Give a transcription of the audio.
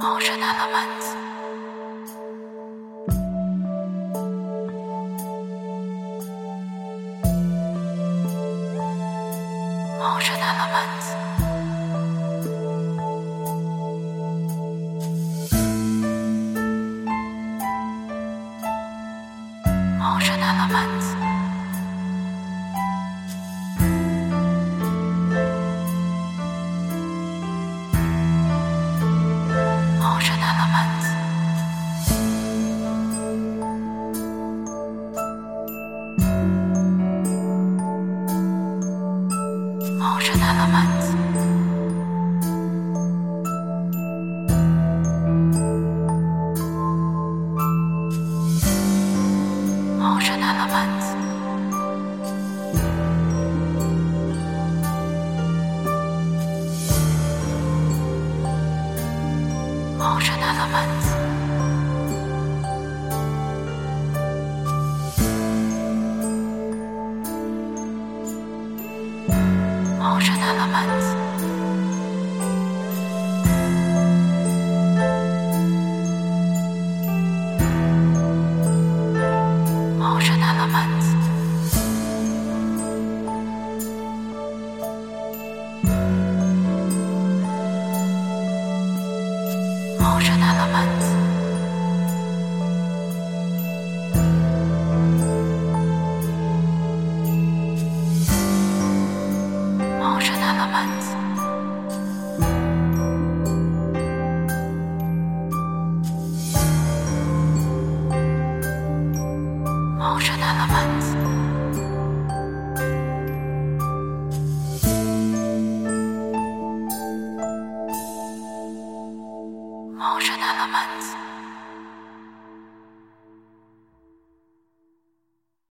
Ocean elements. Ocean elements. Ocean elements. Ocean elements. Ocean elements. Ocean elements. Ocean elements. Ocean elements. Ocean elements. Ocean elements. Ocean elements. Ocean elements. Ocean elements.